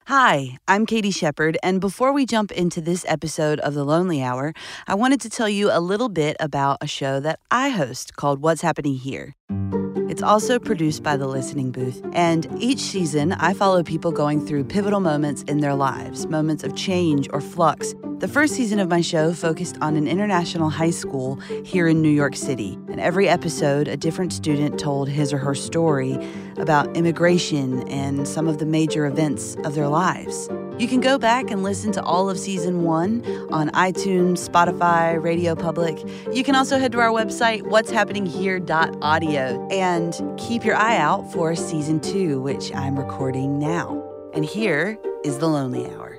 Hi, I'm Katie Shepard, and before we jump into this episode of The Lonely Hour, I wanted to tell you a little bit about a show that I host called What's Happening Here. It's also produced by The Listening Booth, and each season I follow people going through pivotal moments in their lives, moments of change or flux. The first season of my show focused on an international high school here in New York City, and every episode a different student told his or her story about immigration and some of the major events of their lives. You can go back and listen to all of Season 1 on iTunes, Spotify, Radio Public. You can also head to our website, what'shappeninghere.audio, and keep your eye out for Season 2, which I'm recording now. And here is The Lonely Hour.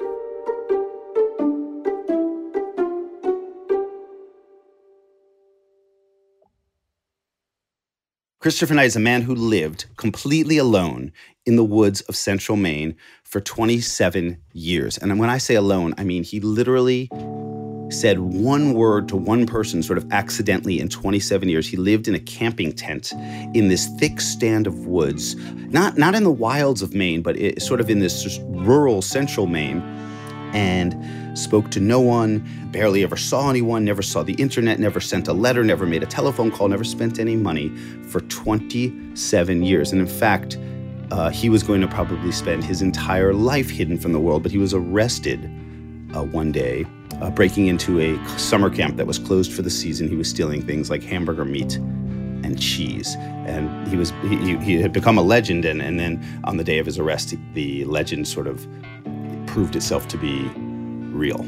Christopher Knight is a man who lived completely alone in the woods of central Maine for 27 years. And when I say alone, I mean he literally said one word to one person sort of accidentally in 27 years. He lived in a camping tent in this thick stand of woods, not in the wilds of Maine, but sort of in this just rural central Maine, and spoke to no one, barely ever saw anyone, never saw the internet, never sent a letter, never made a telephone call, never spent any money for 27 years. And in fact, he was going to probably spend his entire life hidden from the world, but he was arrested one day, breaking into a summer camp that was closed for the season. He was stealing things like hamburger meat and cheese. And he had become a legend, and then on the day of his arrest, the legend sort of proved itself to be real.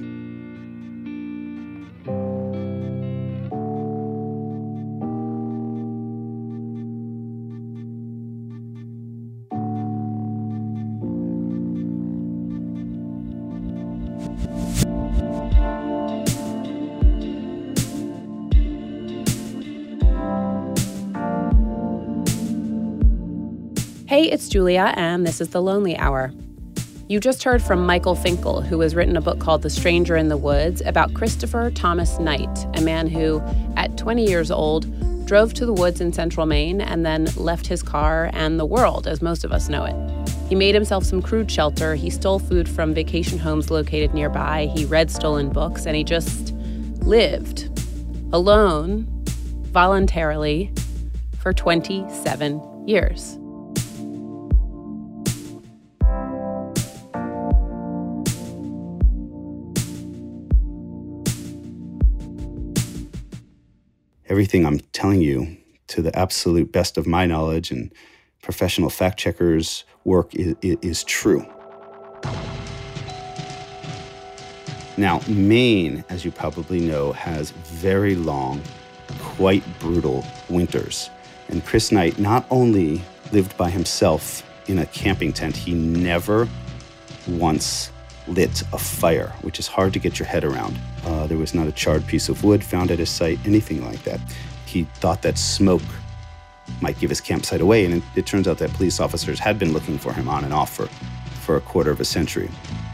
Hey, it's Julia, and this is The Lonely Hour. You just heard from Michael Finkel, who has written a book called The Stranger in the Woods about Christopher Thomas Knight, a man who, at 20 years old, drove to the woods in central Maine and then left his car and the world, as most of us know it. He made himself some crude shelter, he stole food from vacation homes located nearby, he read stolen books, and he just lived alone, voluntarily, for 27 years. Everything I'm telling you, to the absolute best of my knowledge and professional fact checkers' work, is true. Now, Maine, as you probably know, has very long, quite brutal winters. And Chris Knight not only lived by himself in a camping tent, he never once lit a fire, which is hard to get your head around. There was not a charred piece of wood found at his site, anything like that. He thought that smoke might give his campsite away, and it turns out that police officers had been looking for him on and off for a quarter of a century.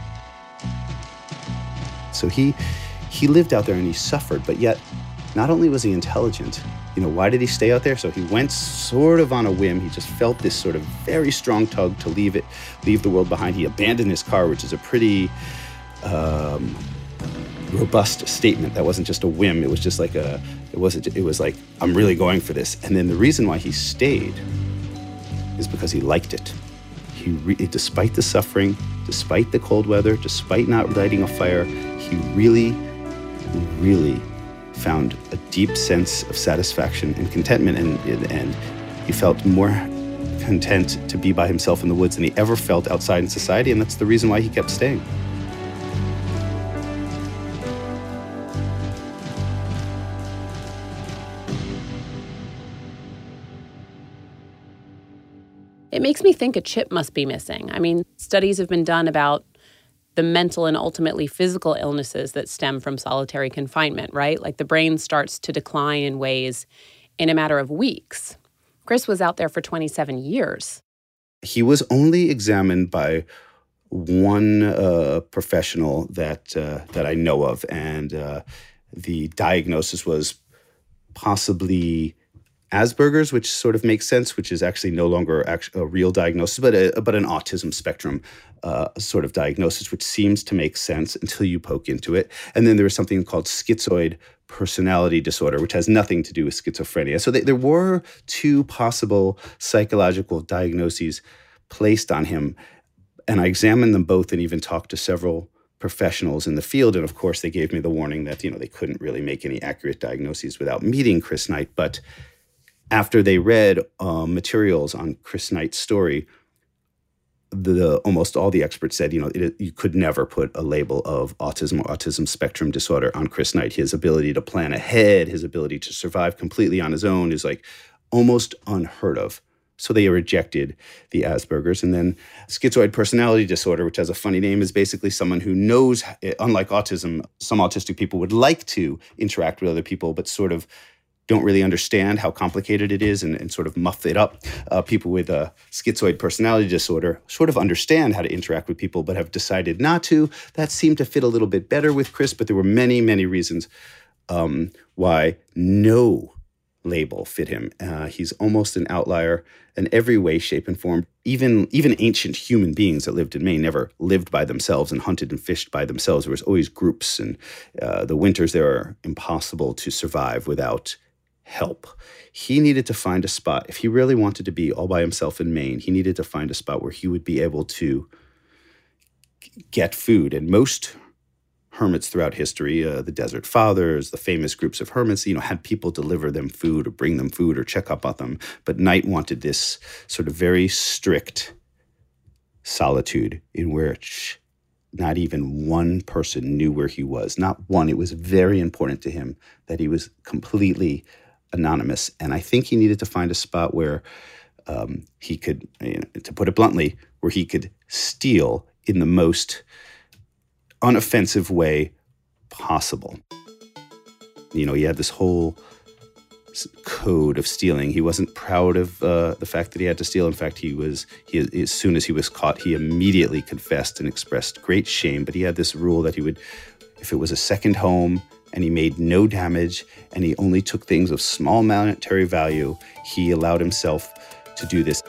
So he lived out there and he suffered, but yet not only was he intelligent, why did he stay out there? So he went sort of on a whim. He just felt this sort of very strong tug to leave the world behind. He abandoned his car, which is a pretty robust statement. That wasn't just a whim. It was just like it was like, I'm really going for this. And then the reason why he stayed is because he liked it. Despite the suffering, despite the cold weather, despite not lighting a fire, he really, really found a deep sense of satisfaction and contentment, and he felt more content to be by himself in the woods than he ever felt outside in society, and that's the reason why he kept staying. It makes me think a chip must be missing. I mean, studies have been done about the mental and ultimately physical illnesses that stem from solitary confinement, right? Like the brain starts to decline in ways in a matter of weeks. Chris was out there for 27 years. He was only examined by one professional that I know of, and the diagnosis was possibly Asperger's, which sort of makes sense, which is actually no longer a real diagnosis, but an autism spectrum sort of diagnosis, which seems to make sense until you poke into it. And then there was something called schizoid personality disorder, which has nothing to do with schizophrenia. So there were two possible psychological diagnoses placed on him. And I examined them both and even talked to several professionals in the field. And of course, they gave me the warning that, they couldn't really make any accurate diagnoses without meeting Chris Knight. But after they read materials on Chris Knight's story, almost all the experts said, you could never put a label of autism or autism spectrum disorder on Chris Knight. His ability to plan ahead, his ability to survive completely on his own is like almost unheard of. So they rejected the Asperger's. And then schizoid personality disorder, which has a funny name, is basically someone who knows, unlike autism, some autistic people would like to interact with other people, but sort of don't really understand how complicated it is and sort of muff it up. People with a schizoid personality disorder sort of understand how to interact with people, but have decided not to. That seemed to fit a little bit better with Chris, but there were many, many reasons why no label fit him. He's almost an outlier in every way, shape, and form. Even ancient human beings that lived in Maine never lived by themselves and hunted and fished by themselves. There was always groups, and the winters there are impossible to survive without help. He needed to find a spot. If he really wanted to be all by himself in Maine, he needed to find a spot where he would be able to get food. And most hermits throughout history, the Desert Fathers, the famous groups of hermits, had people deliver them food or bring them food or check up on them. But Knight wanted this sort of very strict solitude in which not even one person knew where he was. Not one. It was very important to him that he was completely anonymous. And I think he needed to find a spot where he could, to put it bluntly, where he could steal in the most unoffensive way possible. He had this whole code of stealing. He wasn't proud of the fact that he had to steal. In fact, as soon as he was caught, he immediately confessed and expressed great shame. But he had this rule that he would, if it was a second home and he made no damage and he only took things of small monetary value, he allowed himself to do this.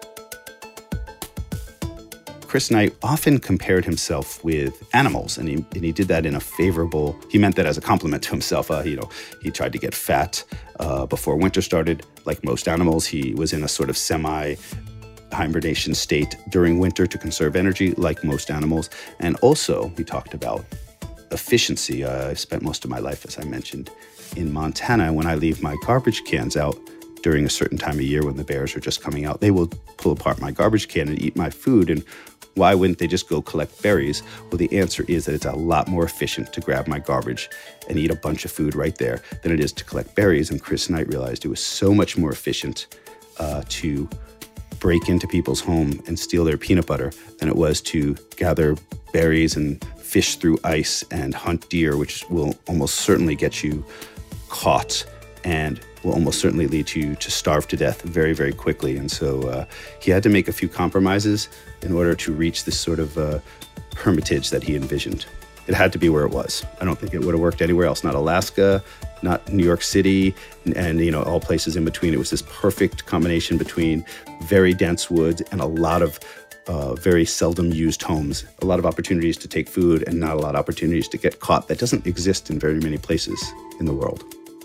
Chris Knight often compared himself with animals, and he did that in a favorable, he meant that as a compliment to himself. He tried to get fat before winter started. Like most animals, he was in a sort of semi-hibernation state during winter to conserve energy, like most animals. And also, he talked about efficiency. I spent most of my life, as I mentioned, in Montana. When I leave my garbage cans out during a certain time of year when the bears are just coming out, they will pull apart my garbage can and eat my food. And why wouldn't they just go collect berries? Well, the answer is that it's a lot more efficient to grab my garbage and eat a bunch of food right there than it is to collect berries. And Chris Knight realized it was so much more efficient to break into people's home and steal their peanut butter than it was to gather berries and fish through ice and hunt deer, which will almost certainly get you caught and will almost certainly lead you to starve to death very, very quickly. And so he had to make a few compromises in order to reach this sort of hermitage that he envisioned. It had to be where it was. I don't think it would have worked anywhere else, not Alaska, not New York City, and all places in between. It was this perfect combination between very dense woods and a lot of very seldom used homes, a lot of opportunities to take food and not a lot of opportunities to get caught. That doesn't exist in very many places in the world.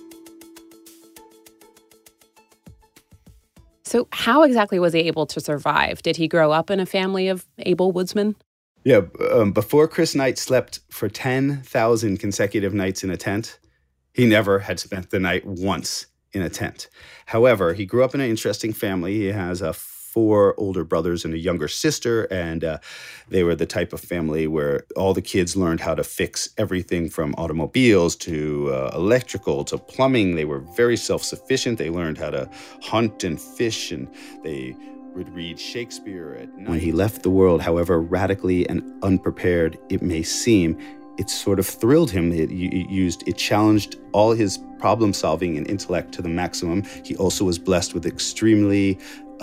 So how exactly was he able to survive? Did he grow up in a family of able woodsmen? Yeah, before Chris Knight slept for 10,000 consecutive nights in a tent, he never had spent the night once in a tent. However, he grew up in an interesting family. He has 4 older brothers and a younger sister, and they were the type of family where all the kids learned how to fix everything from automobiles to electrical to plumbing. They were very self-sufficient. They learned how to hunt and fish, and they would read Shakespeare at night. When he left the world, however radically and unprepared it may seem, it sort of thrilled him. It challenged all his problem solving and intellect to the maximum. He also was blessed with extreme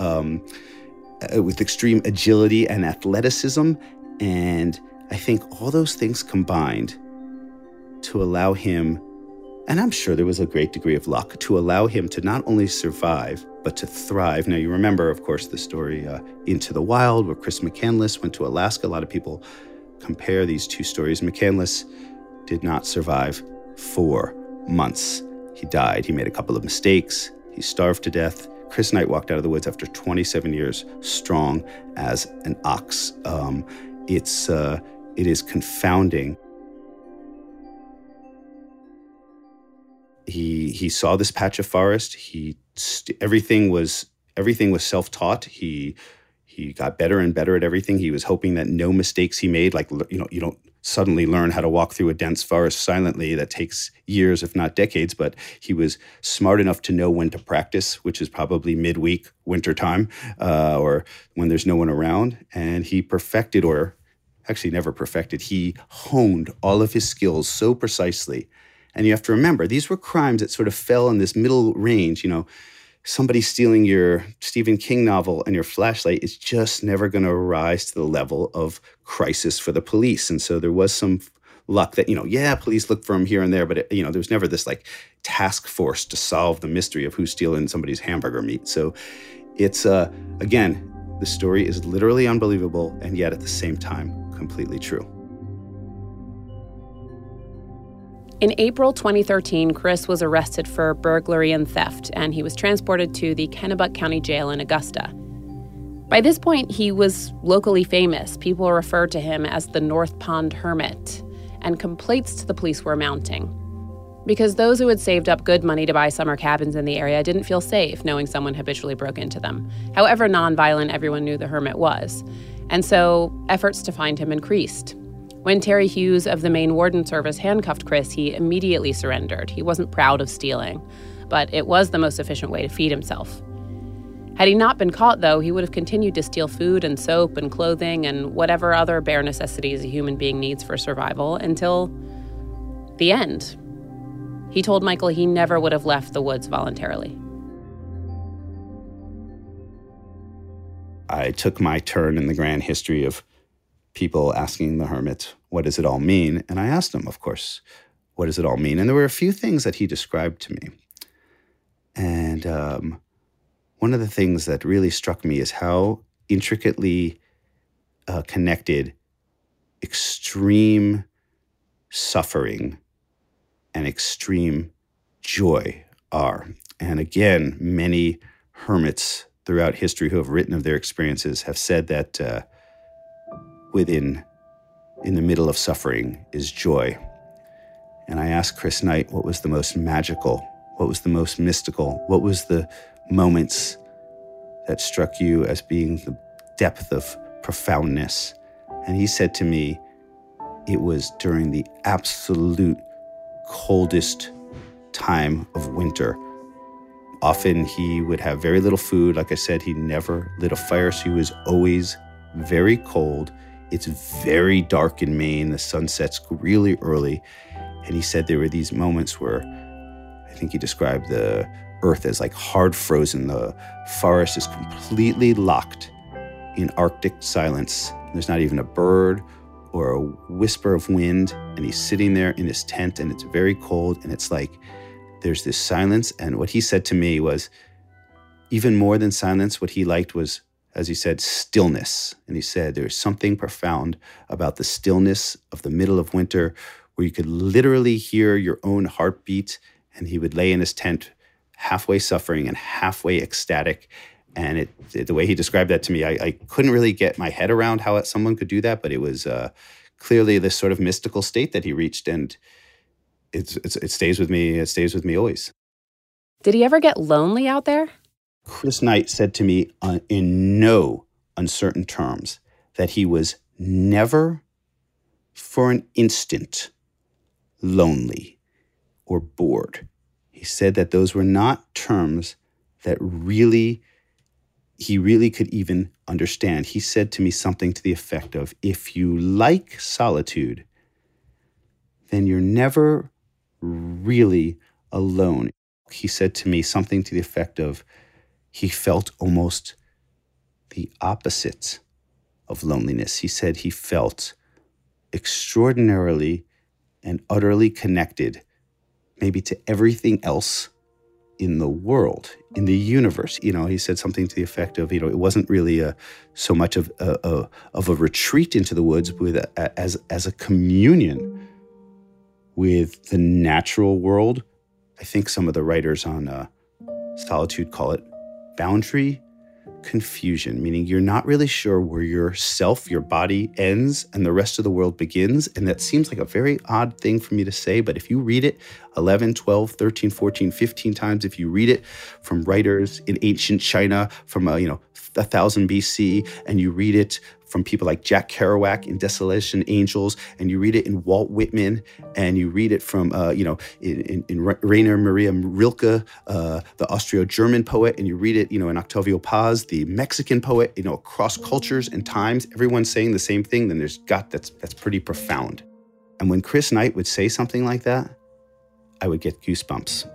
agility and athleticism. And I think all those things combined to allow him And I'm sure there was a great degree of luck to allow him to not only survive, but to thrive. Now, you remember, of course, the story Into the Wild, where Chris McCandless went to Alaska. A lot of people compare these two stories. McCandless did not survive 4 months. He died. He made a couple of mistakes. He starved to death. Chris Knight walked out of the woods after 27 years, strong as an ox. It is confounding. He saw this patch of forest. Everything was self-taught. He got better and better at everything. He was hoping that no mistakes he made, like, you don't suddenly learn how to walk through a dense forest silently. That takes years, if not decades. But he was smart enough to know when to practice, which is probably midweek, wintertime, or when there's no one around. And he perfected, or actually never perfected, he honed all of his skills so precisely. And you have to remember, these were crimes that sort of fell in this middle range. Somebody stealing your Stephen King novel and your flashlight is just never going to rise to the level of crisis for the police. And so there was some luck that, police look for him here and there, but there was never this like task force to solve the mystery of who's stealing somebody's hamburger meat. So it's, again, the story is literally unbelievable and yet at the same time, completely true. In April 2013, Chris was arrested for burglary and theft, and he was transported to the Kennebuck County Jail in Augusta. By this point, he was locally famous. People referred to him as the North Pond Hermit, and complaints to the police were mounting. Because those who had saved up good money to buy summer cabins in the area didn't feel safe knowing someone habitually broke into them, however nonviolent everyone knew the hermit was. And so efforts to find him increased. When Terry Hughes of the Maine Warden Service handcuffed Chris, he immediately surrendered. He wasn't proud of stealing, but it was the most efficient way to feed himself. Had he not been caught, though, he would have continued to steal food and soap and clothing and whatever other bare necessities a human being needs for survival until the end. He told Michael he never would have left the woods voluntarily. I took my turn in the grand history of people asking the hermit, what does it all mean? And I asked him, of course, what does it all mean? And there were a few things that he described to me. And one of the things that really struck me is how intricately connected extreme suffering and extreme joy are. And again, many hermits throughout history who have written of their experiences have said that in the middle of suffering is joy. And I asked Chris Knight, what was the most magical? What was the most mystical? What was the moments that struck you as being the depth of profoundness? And he said to me, it was during the absolute coldest time of winter. Often he would have very little food. Like I said, he never lit a fire, so he was always very cold. It's very dark in Maine. The sun sets really early. And he said there were these moments where I think he described the earth as like hard frozen. The forest is completely locked in Arctic silence. There's not even a bird or a whisper of wind. And he's sitting there in his tent and it's very cold. And it's like there's this silence. And what he said to me was, even more than silence, what he liked was, as he said, stillness. And he said there's something profound about the stillness of the middle of winter where you could literally hear your own heartbeat. And he would lay in his tent halfway suffering and halfway ecstatic. And the way he described that to me, I couldn't really get my head around how someone could do that, but it was clearly this sort of mystical state that he reached. And it stays with me. It stays with me always. Did he ever get lonely out there? Chris Knight said to me in no uncertain terms that he was never for an instant lonely or bored. He said that those were not terms that he really could even understand. He said to me something to the effect of, if you like solitude, then you're never really alone. He said to me something to the effect of, he felt almost the opposite of loneliness. He said he felt extraordinarily and utterly connected maybe to everything else in the world, in the universe. He said something to the effect of, it wasn't really so much of a retreat into the woods as a communion with the natural world. I think some of the writers on solitude call it boundary confusion, meaning you're not really sure where your body ends and the rest of the world begins. And that seems like a very odd thing for me to say, but if you read it 11, 12, 13, 14, 15 times, if you read it from writers in ancient China from 1000 BC, and you read it from people like Jack Kerouac in Desolation Angels, and you read it in Walt Whitman, and you read it from, in Rainer Maria Rilke, the Austro-German poet, and you read it, in Octavio Paz, the Mexican poet, across cultures and times, everyone's saying the same thing, then that's pretty profound. And when Chris Knight would say something like that, I would get goosebumps.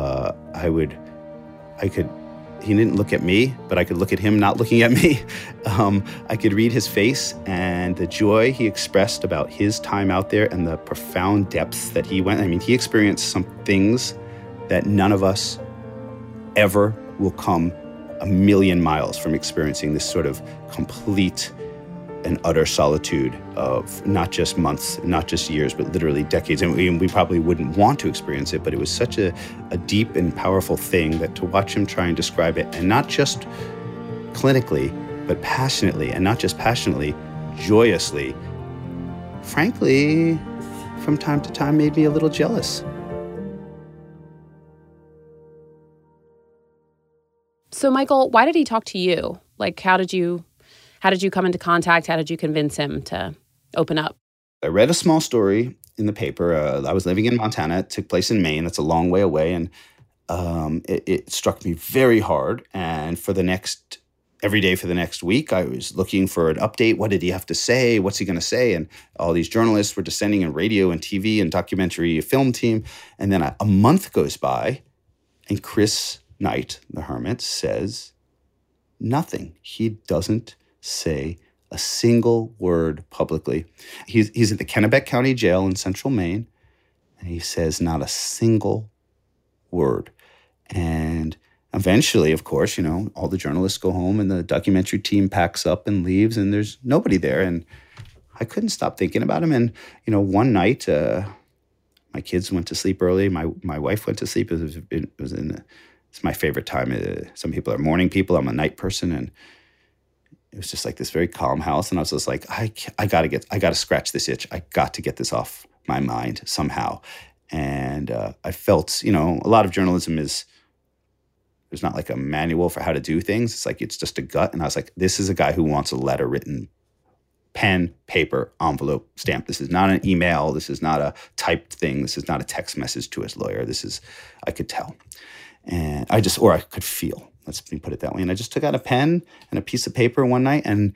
He didn't look at me, but I could look at him not looking at me. I could read his face and the joy he expressed about his time out there and the profound depths that he went. I mean, he experienced some things that none of us ever will come a million miles from experiencing, this sort of complete and utter solitude of not just months, not just years, but literally decades. And we probably wouldn't want to experience it, but it was such a deep and powerful thing that to watch him try and describe it, and not just clinically, but passionately, and not just passionately, joyously, frankly, from time to time made me a little jealous. So, Michael, why did he talk to you? Like, how did you come into contact? How did you convince him to open up? I read a small story in the paper. I was living in Montana. It took place in Maine. That's a long way away. And it struck me very hard. And every day for the next week, I was looking for an update. What did he have to say? What's he going to say? And all these journalists were descending in radio and TV and documentary film team. And then a month goes by, and Chris Knight, the hermit, says nothing. He doesn't say a single word publicly. He's at the Kennebec County Jail in central Maine, and he says not a single word. And eventually, of course, all the journalists go home and the documentary team packs up and leaves, and there's nobody there. And I couldn't stop thinking about him. And, one night, my kids went to sleep early. My wife went to sleep. It's my favorite time. Some people are morning people. I'm a night person, and it was just like this very calm house. And I was just like, I gotta scratch this itch. I got to get this off my mind somehow. And I felt, a lot of journalism there's not like a manual for how to do things. It's like, it's just a gut. And I was like, this is a guy who wants a letter written, pen, paper, envelope, stamp. This is not an email. This is not a typed thing. This is not a text message to his lawyer. I could tell. And I could feel. Let's put it that way. And I just took out a pen and a piece of paper one night, and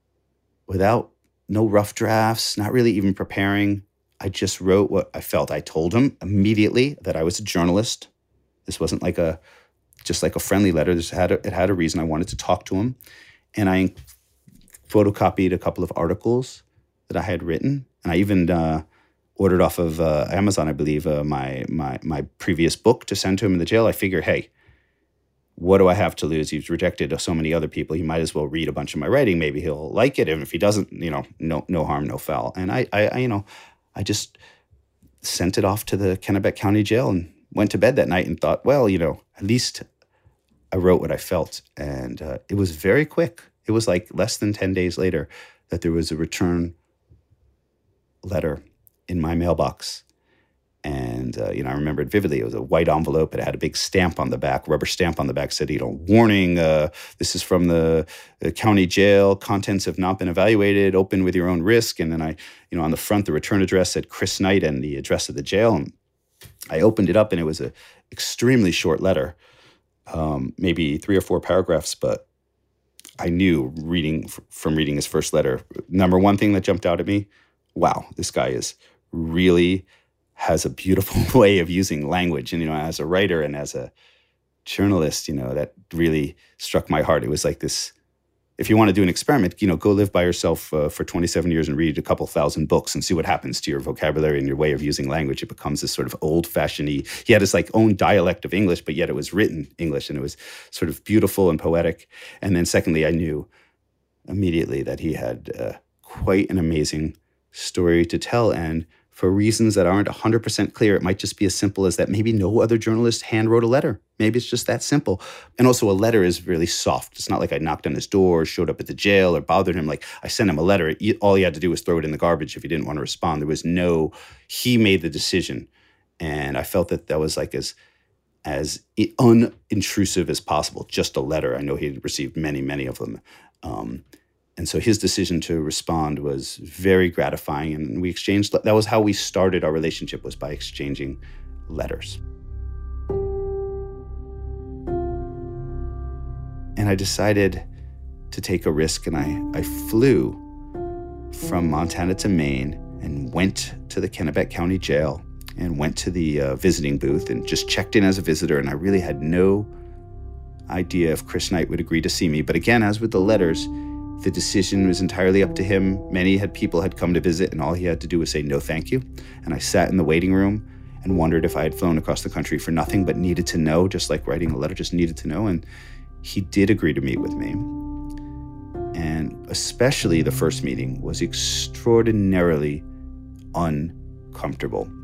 no rough drafts, not really even preparing, I just wrote what I felt. I told him immediately that I was a journalist. This wasn't just like a friendly letter. It had a reason. I wanted to talk to him. And I photocopied a couple of articles that I had written. And I even ordered off of Amazon, I believe, my previous book to send to him in the jail. I figured, hey, what do I have to lose? He's rejected so many other people. He might as well read a bunch of my writing. Maybe he'll like it. And if he doesn't, no harm, no foul. And I just sent it off to the Kennebec County Jail and went to bed that night and thought, well, at least I wrote what I felt. And it was very quick. It was like less than 10 days later that there was a return letter in my mailbox. And, I remember it vividly. It was a white envelope. It had a big stamp on the back, rubber stamp on the back, said, warning, this is from the county jail. Contents have not been evaluated. Open with your own risk. And then on the front, the return address said Chris Knight and the address of the jail. And I opened it up, and it was an extremely short letter, maybe 3 or 4 paragraphs. But I knew from reading his first letter, number one thing that jumped out at me, wow, this guy has a beautiful way of using language. And, as a writer and as a journalist, that really struck my heart. It was like this if you want to do an experiment, go live by yourself for 27 years and read a couple thousand books and see what happens to your vocabulary and your way of using language. It becomes this sort of old-fashioned-y. He had his own dialect of English, but yet it was written English, and it was sort of beautiful and poetic. And then secondly, I knew immediately that he had quite an amazing story to tell. And for reasons that aren't 100% clear, it might just be as simple as that maybe no other journalist handwrote a letter. Maybe it's just that simple. And also, a letter is really soft. It's not like I knocked on his door, showed up at the jail, or bothered him. I sent him a letter. All he had to do was throw it in the garbage if he didn't want to respond. He made the decision. And I felt that was as unintrusive as possible, just a letter. I know he had received many, many of them. And so his decision to respond was very gratifying, and we exchanged. That was how we started our relationship, was by exchanging letters. And I decided to take a risk, and I flew from Montana to Maine and went to the Kennebec County Jail and went to the visiting booth and just checked in as a visitor, and I really had no idea if Chris Knight would agree to see me. But again, as with the letters, the decision was entirely up to him. People had come to visit, and all he had to do was say no thank you. And I sat in the waiting room and wondered if I had flown across the country for nothing but needed to know, just like writing a letter, just needed to know. And he did agree to meet with me. And especially the first meeting was extraordinarily uncomfortable.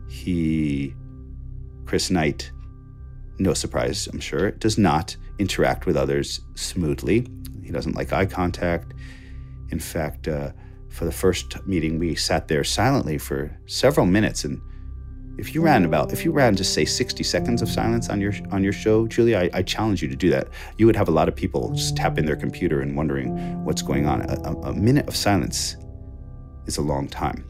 Chris Knight, no surprise, I'm sure, does not interact with others smoothly. He doesn't like eye contact. In fact, for the first meeting, we sat there silently for several minutes. And if you ran just say 60 seconds of silence on your show, Julia, I challenge you to do that. You would have a lot of people just tap in their computer and wondering what's going on. A minute of silence is a long time.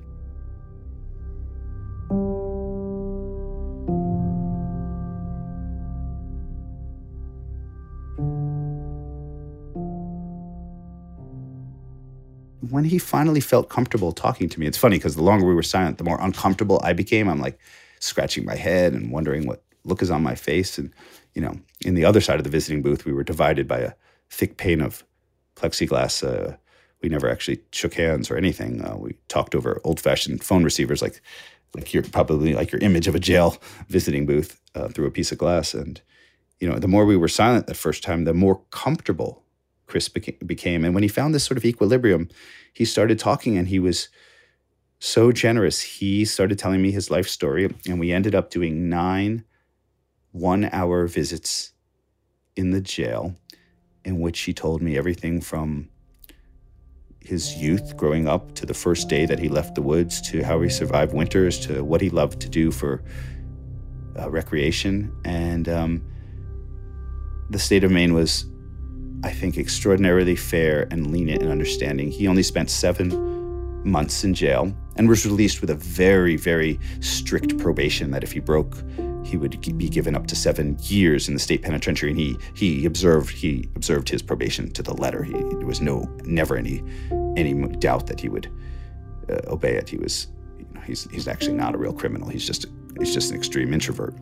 When he finally felt comfortable talking to me, it's funny because the longer we were silent, the more uncomfortable I became. I'm scratching my head and wondering what look is on my face. And, in the other side of the visiting booth, we were divided by a thick pane of plexiglass. We never actually shook hands or anything. We talked over old-fashioned phone receivers, like your image of a jail visiting booth through a piece of glass. And, the more we were silent the first time, the more comfortable Chris became. And when he found this sort of equilibrium, he started talking, and he was so generous. He started telling me his life story, and we ended up doing 9 one-hour visits in the jail, in which he told me everything from his youth growing up to the first day that he left the woods, to how he survived winters, to what he loved to do for recreation. And the state of Maine was, I think, extraordinarily fair and lenient and understanding. He only spent 7 months in jail and was released with a very, very strict probation that if he broke, he would be given up to 7 years in the state penitentiary. And he observed his probation to the letter. There was never any doubt that he would obey it. He's actually not a real criminal. He's just an extreme introvert.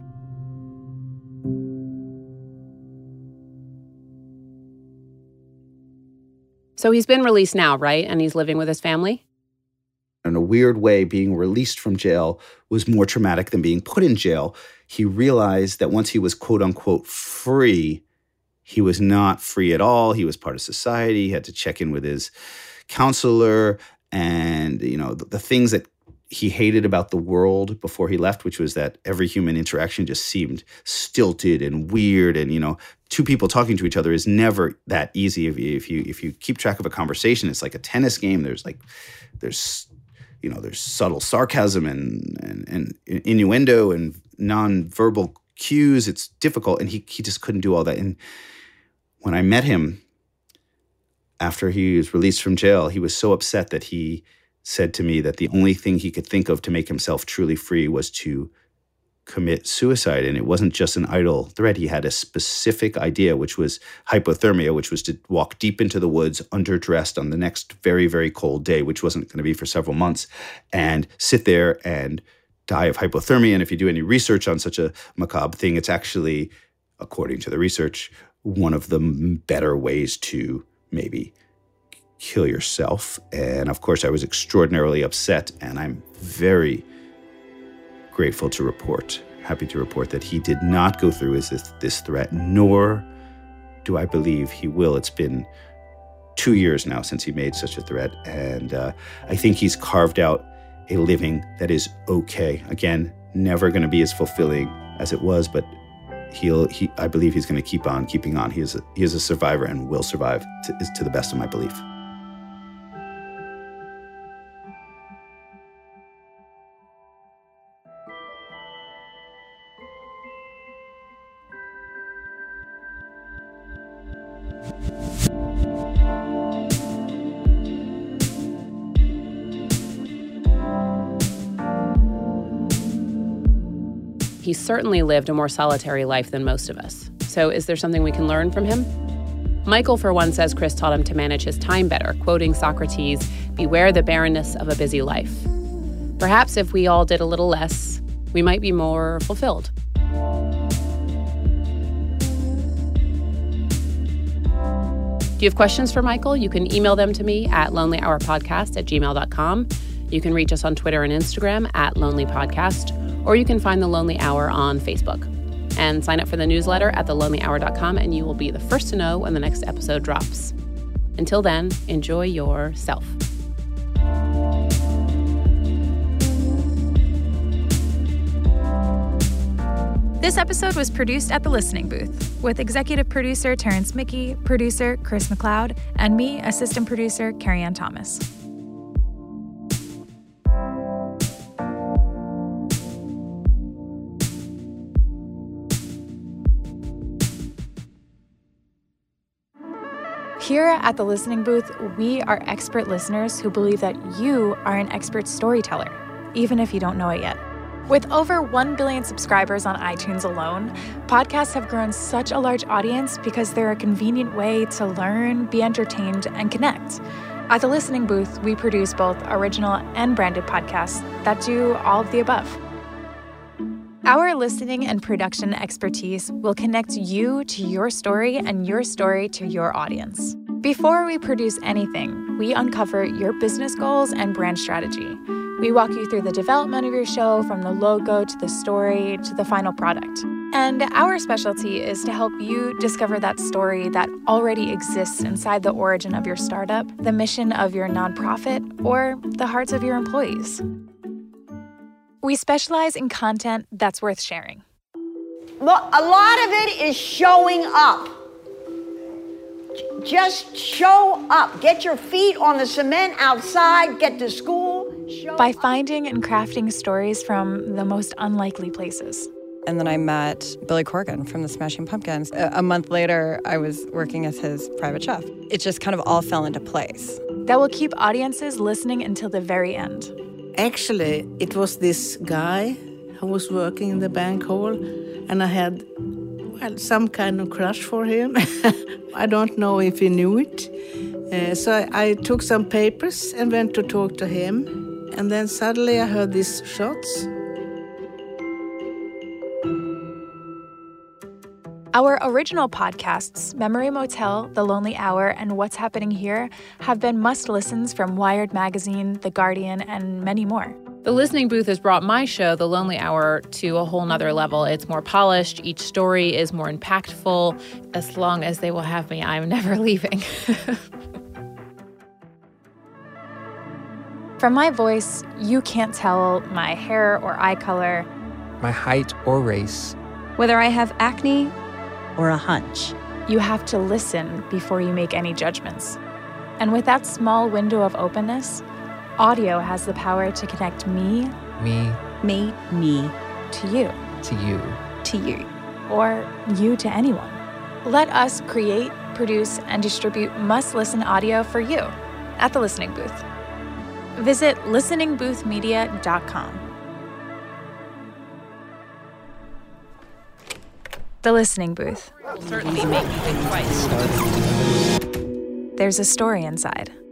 So he's been released now, right? And he's living with his family? In a weird way, being released from jail was more traumatic than being put in jail. He realized that once he was quote unquote free, he was not free at all. He was part of society. He had to check in with his counselor, and the things that he hated about the world before he left, which was that every human interaction just seemed stilted and weird. And, two people talking to each other is never that easy. If you keep track of a conversation, it's like a tennis game. There's subtle sarcasm and innuendo and nonverbal cues. It's difficult. And he just couldn't do all that. And when I met him after he was released from jail, he was so upset that he said to me that the only thing he could think of to make himself truly free was to commit suicide. And it wasn't just an idle threat. He had a specific idea, which was hypothermia, which was to walk deep into the woods underdressed on the next very, very cold day, which wasn't going to be for several months, and sit there and die of hypothermia. And if you do any research on such a macabre thing, it's actually, according to the research, one of the better ways to maybe kill yourself. And of course, I was extraordinarily upset, and I'm very grateful to report, happy to report that he did not go through with this threat, nor do I believe he will. It's been 2 years now since he made such a threat, and I think he's carved out a living that is okay. Again, never going to be as fulfilling as it was, but I believe he's going to keep on keeping on. He is a survivor and will survive to the best of my belief. He certainly lived a more solitary life than most of us. So is there something we can learn from him? Michael, for one, says Chris taught him to manage his time better, quoting Socrates, "Beware the barrenness of a busy life." Perhaps if we all did a little less, we might be more fulfilled. Do you have questions for Michael? You can email them to me at lonelyhourpodcast@gmail.com. You can reach us on Twitter and Instagram @lonelypodcast, or you can find The Lonely Hour on Facebook. And sign up for the newsletter at thelonelyhour.com, and you will be the first to know when the next episode drops. Until then, enjoy yourself. This episode was produced at The Listening Booth with executive producer Terrence Mickey, producer Chris McLeod, and me, assistant producer Carrie Ann Thomas. Here at The Listening Booth, we are expert listeners who believe that you are an expert storyteller, even if you don't know it yet. With over 1 billion subscribers on iTunes alone, podcasts have grown such a large audience because they're a convenient way to learn, be entertained, and connect. At The Listening Booth, we produce both original and branded podcasts that do all of the above. Our listening and production expertise will connect you to your story and your story to your audience. Before we produce anything, we uncover your business goals and brand strategy. We walk you through the development of your show, from the logo to the story to the final product. And our specialty is to help you discover that story that already exists inside the origin of your startup, the mission of your nonprofit, or the hearts of your employees. We specialize in content that's worth sharing. Look, a lot of it is showing up. Just show up. Get your feet on the cement outside. Get to school. By finding and crafting stories from the most unlikely places. And then I met Billy Corgan from the Smashing Pumpkins. A month later, I was working as his private chef. It just kind of all fell into place. That will keep audiences listening until the very end. Actually, it was this guy who was working in the bank hall, and I had, some kind of crush for him. I don't know if he knew it. So I took some papers and went to talk to him, and then suddenly I heard these shots. Our original podcasts, Memory Motel, The Lonely Hour, and What's Happening Here, have been must-listens from Wired Magazine, The Guardian, and many more. The Listening Booth has brought my show, The Lonely Hour, to a whole nother level. It's more polished. Each story is more impactful. As long as they will have me, I'm never leaving. From my voice, you can't tell my hair or eye color, my height or race, whether I have acne or a hunch. You have to listen before you make any judgments. And with that small window of openness, audio has the power to connect me to you, to you, or you to anyone. Let us create, produce, and distribute must-listen audio for you at The Listening Booth. Visit listeningboothmedia.com. The Listening Booth. Will certainly make you think twice. There's a story inside.